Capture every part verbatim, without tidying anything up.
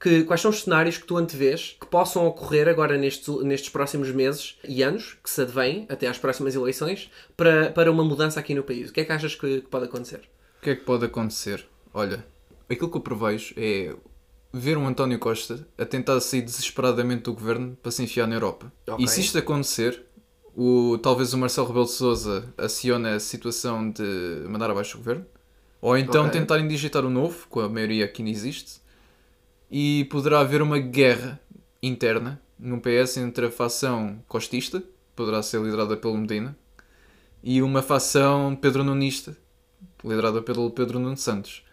Que, quais são os cenários que tu antevês que possam ocorrer agora nestes, nestes próximos meses e anos, que se advêm até às próximas eleições, para, para uma mudança aqui no país? O que é que achas que, que pode acontecer? O que é que pode acontecer? Olha, aquilo que eu prevejo é ver um António Costa a tentar sair desesperadamente do governo para se enfiar na Europa. Ok. E se isto acontecer, o, talvez o Marcelo Rebelo de Sousa acione a situação de mandar abaixo o governo, ou então Ok. tentarem digitar o novo, com a maioria que ainda existe, e poderá haver uma guerra interna no P S entre a facção costista, poderá ser liderada pelo Medina, e uma facção pedro-nunista, liderada pelo Pedro Nuno Santos.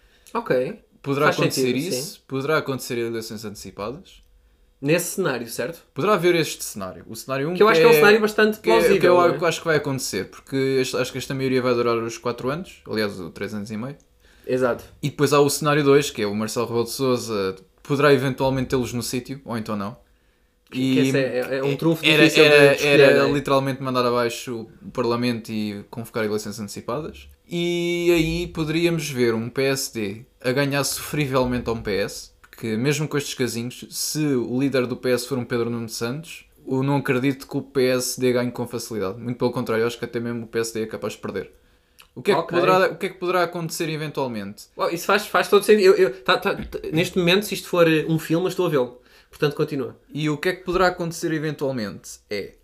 Ok. Poderá Faz acontecer sentido, isso, sim. poderá acontecer eleições antecipadas, Nesse cenário, certo? poderá haver este cenário. O cenário um Que eu acho que é um cenário bastante que é- plausível. que eu não é? que eu acho que vai acontecer, porque este- acho que esta maioria vai durar os quatro anos, aliás, os três anos e meio. Exato. E depois há o cenário dois, que é o Marcelo Rebelo de Sousa, poderá eventualmente tê-los no sítio, ou então não. Que esse é, é um trunfo era, difícil era, de escolher, era não é? literalmente mandar abaixo o Parlamento e convocar eleições antecipadas. E aí poderíamos ver um P S D a ganhar sofrivelmente a um P S, porque mesmo com estes casinhos, se o líder do P S for um Pedro Nuno Santos, eu não acredito que o P S D ganhe com facilidade. Muito pelo contrário, eu acho que até mesmo o P S D é capaz de perder. O que é, Ok. que, poderá, o que, é que poderá acontecer eventualmente? Bom, isso faz, faz todo sentido. Eu, eu, tá, tá, tá- neste momento, se isto for eh, um filme, eu estou a vê-lo. Portanto, continua. E o que é que poderá acontecer eventualmente é,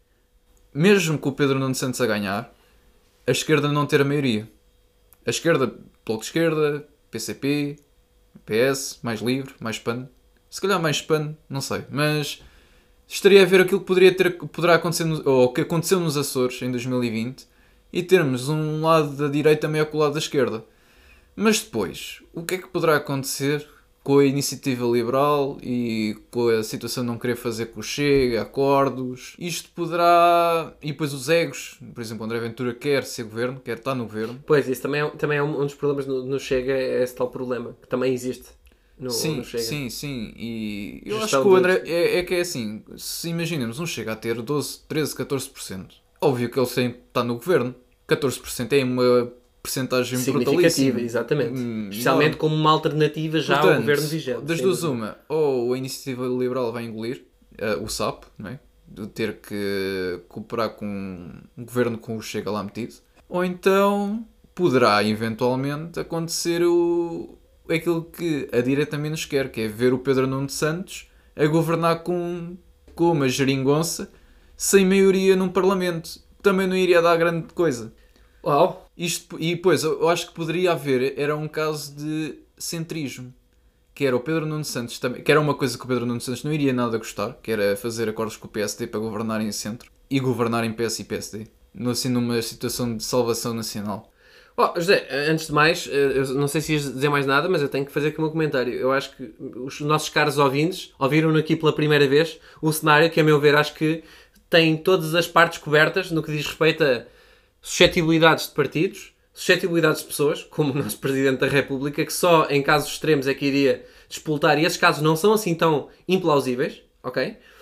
mesmo com o Pedro Nuno Santos a ganhar, a esquerda não ter a maioria. A esquerda, Bloco de Esquerda, P C P, P S, mais livre, mais PAN. Se calhar mais PAN, não sei. Mas estaria a ver aquilo que poderia ter, poderá acontecer, no, ou que aconteceu nos Açores em dois mil e vinte, e termos um lado da direita maior que o lado da esquerda. Mas depois, o que é que poderá acontecer com a iniciativa liberal e com a situação de não querer fazer com o Chega, acordos? Isto poderá... E depois os egos. Por exemplo, André Ventura quer ser governo, quer estar no governo. Pois, isso também é, também é um, um dos problemas no, no Chega, é esse tal problema, que também existe no, Sim, no Chega. sim, sim. E eu Gestão acho que o de- André... É, é que é assim, se imaginemos um Chega a ter doze, treze, catorze por cento, óbvio que ele sempre está no governo. catorze por cento é uma percentagem Significativa, brutalíssima. exatamente. Hum, Especialmente enorme. como uma alternativa já ao Portanto, governo vigente. das sem duas dúvida. uma, ou a iniciativa liberal vai engolir eh, o S A P, não é? De ter que cooperar com um governo com o Chega lá metido, ou então poderá eventualmente acontecer o, aquilo que a direita menos quer, que é ver o Pedro Nuno Santos a governar com, com uma geringonça sem maioria num parlamento. Também não iria dar grande coisa. Uau! Isto, e depois, eu acho que poderia haver, era um caso de centrismo, que era o Pedro Nuno Santos também, que era uma coisa que o Pedro Nuno Santos não iria nada gostar, que era fazer acordos com o P S D para governar em centro e governar em P S e P S D, no- assim numa situação de salvação nacional. Oh, José, antes de mais, eh, eu não sei se ias dizer mais nada, mas eu tenho que fazer aqui o meu comentário. Eu acho que os nossos caros ouvintes ouviram aqui pela primeira vez o cenário que, a meu ver, acho que tem todas as partes cobertas no que diz respeito a suscetibilidades de partidos, suscetibilidades de pessoas, como o nosso Presidente da República, que só em casos extremos é que iria despoltar, e esses casos não são assim tão implausíveis, ok?